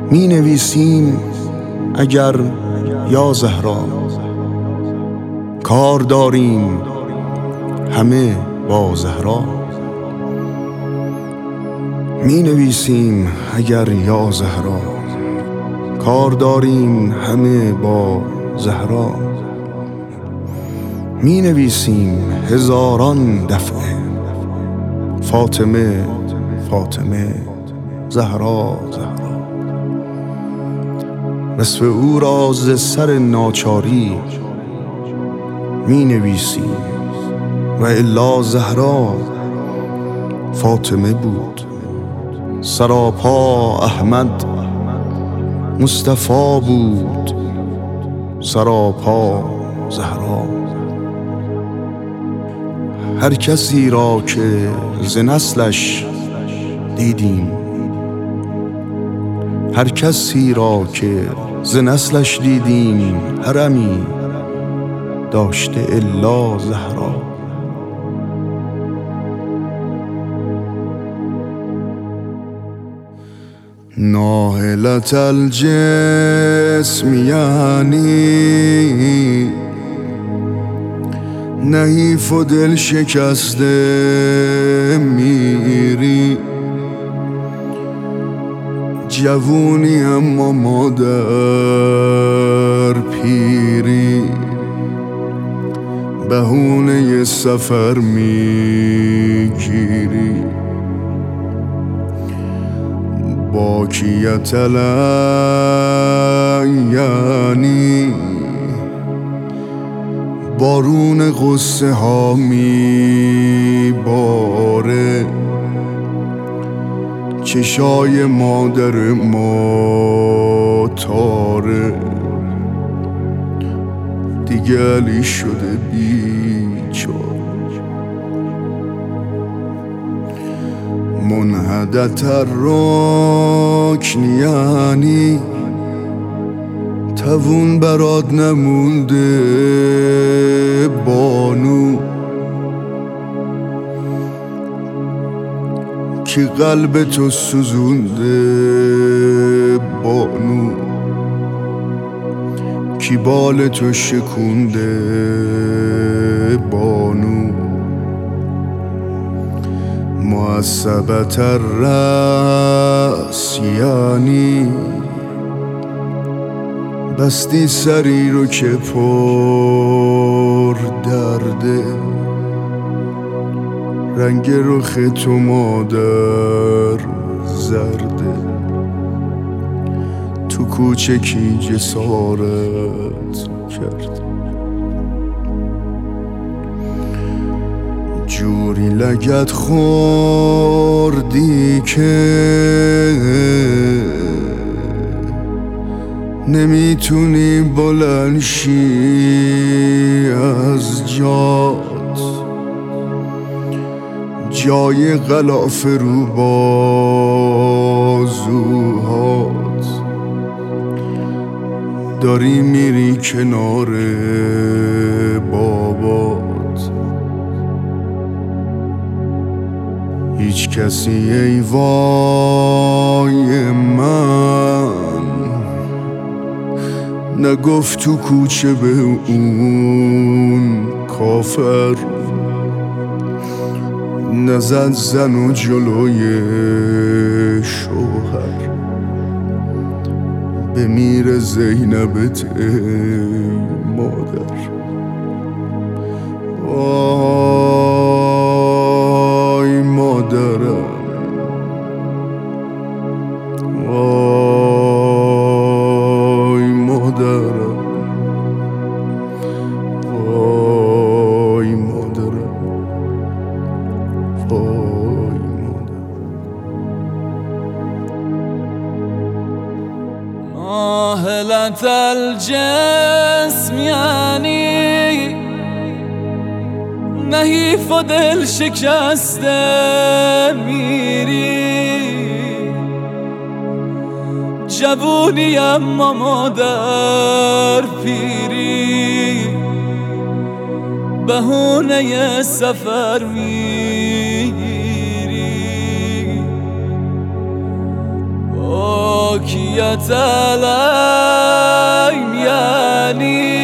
می نویسیم اگر یا زهرا، کار داریم همه با زهرا. می نویسیم اگر یا زهرا، کار داریم همه با زهرا. می نویسیم هزاران دفعه فاطمه فاطمه زهرا زهرا. نصف او را ز سر ناچاری می نویسیم و الا زهرا فاطمه بود. سراپا احمد مصطفی بود، سراپا زهرا. هر کسی را که ز نسلش دیدیم، هر کسی را که ز نسلش دیدیم، حرمی داشته الا زهرا. ناهلت الجسم یعنی نحیف و دل شکسته میری. جوونی اما مادر پیری، بهونه سفر میگیری. باکیت یعنی بارون غصه ها میباره. چشای مادر ما تاره، دیگه علی شده بیچاره. منحدت الرکن یعنی توون برات نمونده بانو، کی قلب تو سوزونده بانو، کی بال تو شکونده بانو. معصبت الرأس یعنی بستی سری رو که پر درده. رنگ رخ تو مادر زرده، تو کوچکی جسارت کرده. جوری لگد خوردی که نمیتونی بلند شی از جات. جای غلاف رو بازوهات، داری میری کنار بابات. هیچ کسی ای وای من نگفت تو کوچه به اون کافر. نزد زن و جلوی شوهر، بمیره زینبت ای مادر. وای مادرم، وای مادرم، وای مادرم، وای مادرم. ناهلت الجسم یعنی نحیف و دل شکسته میری. جوونی اما مادر پیری، بهونه سفر میگیری. کی غایت العین یعنی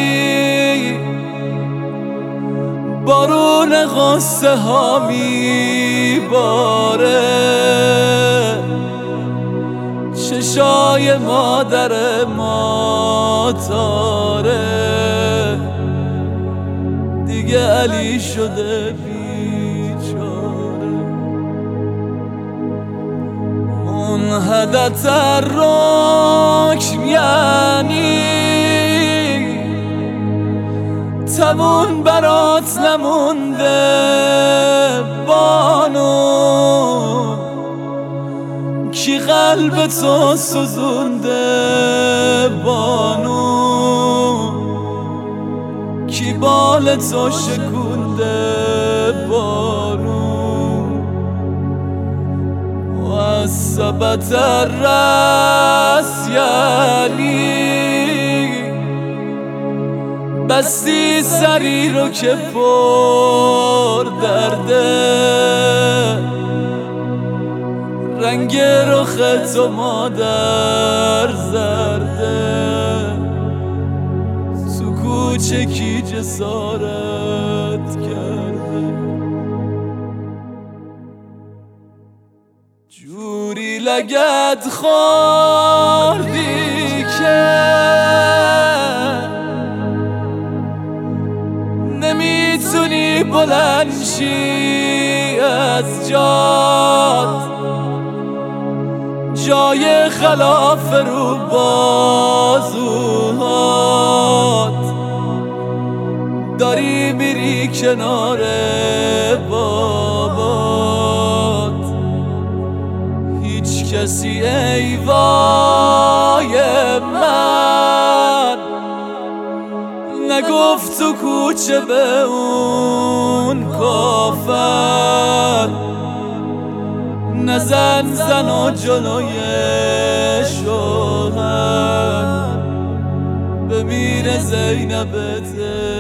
بارون غصه ها میباره، چشای مادر ما تاره، دیگه علی شده بیچاره. منحدت الرکن یعنی تمون برات نمونده بانو، کی قلب تو سوزونده بانو، کی بال تو شکونده بانو. و ثبت الرأس یعنی بستی سری رو که پر درده، رنگ رخ تو مادر زرده، تو کوچه کی جسارت کرده. جوری لگد خوردی که نمیتونی بلند شی از جات، جای خلاف رو بازوهات، داری میری کنار بابات. هیچ کسی ای وای من نگفت تو کوچه به اون کافر، نزن زن و جلوی شوهر، بمیره زینبت